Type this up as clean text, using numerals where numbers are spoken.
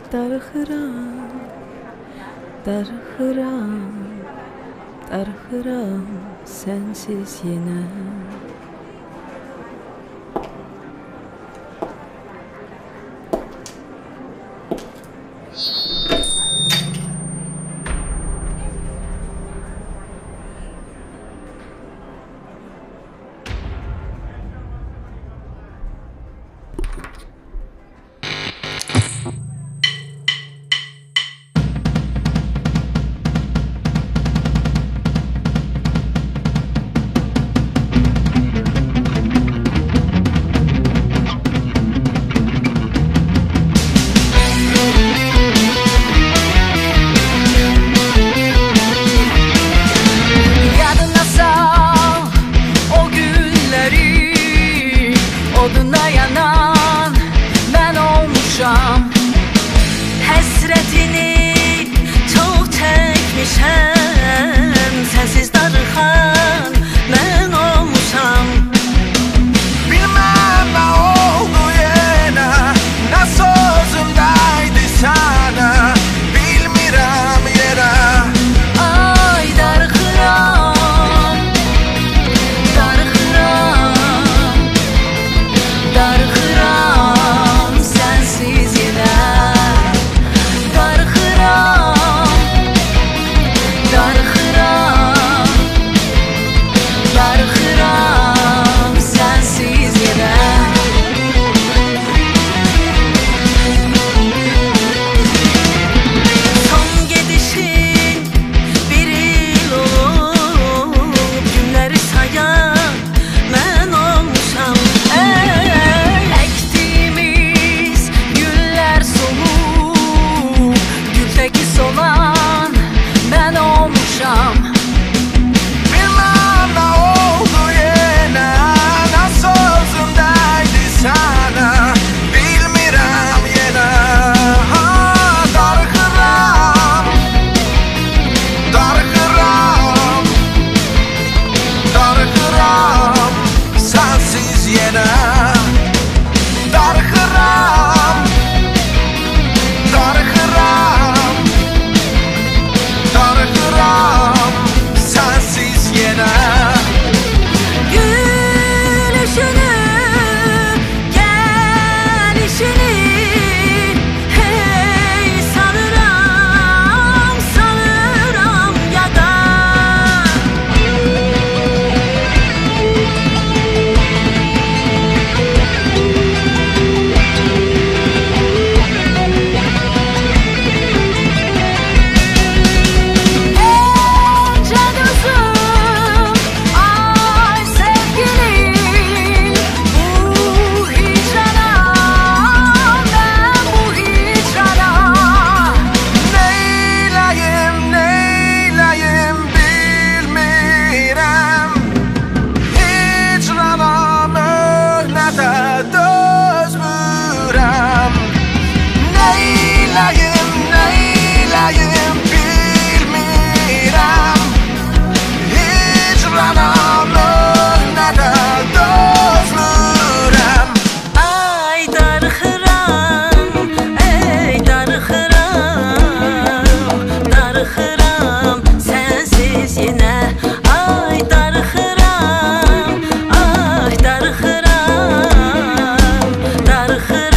Darıxıram, darıxıram, darıxıram sensiz yenə. Oduna yanan ben olmuşam. Həsrətini çox çəkmişəm. Sənsiz darıxan mən olmuşam. Bilmem ne oldu yine, ne sözümdeydi sana. Bilmirəm yere. Ay darıxıram, darıxıram, darıxıram sənsiz yenə. Darıxıram, darıxıram, darıxıram sənsiz yenə. Son gedişin bir il olub, günləri sayan mən olmuşam. Əkdiyimiz güllər solub, güldəki solan mən olmuşam. Bilmem ne oldu yine, ne sözümdeydi sana. Bilmirəm yine. Ha, darıxıram, darıxıram, darıxıram sensiz yine. Darıxıram, darıxıram, darıxıram sensiz yine. Gülüşünü, gəlişini, hey sanıram, sanıram yada. Ece gözüm, ay sevgilim, bu hicrana, ben bu hicrana. Neyleyim, neyleyim bilmirəm. Hicrana möhnətə dözmürəm. Neyleyim, neyleyim bilmirəm. Hicrana möhnətə dözmürəm. Ay darıxıram, ey darıxıram, darıxıram sənsiz yenə. Ay darıxıram, ay darıxıram, darıxıram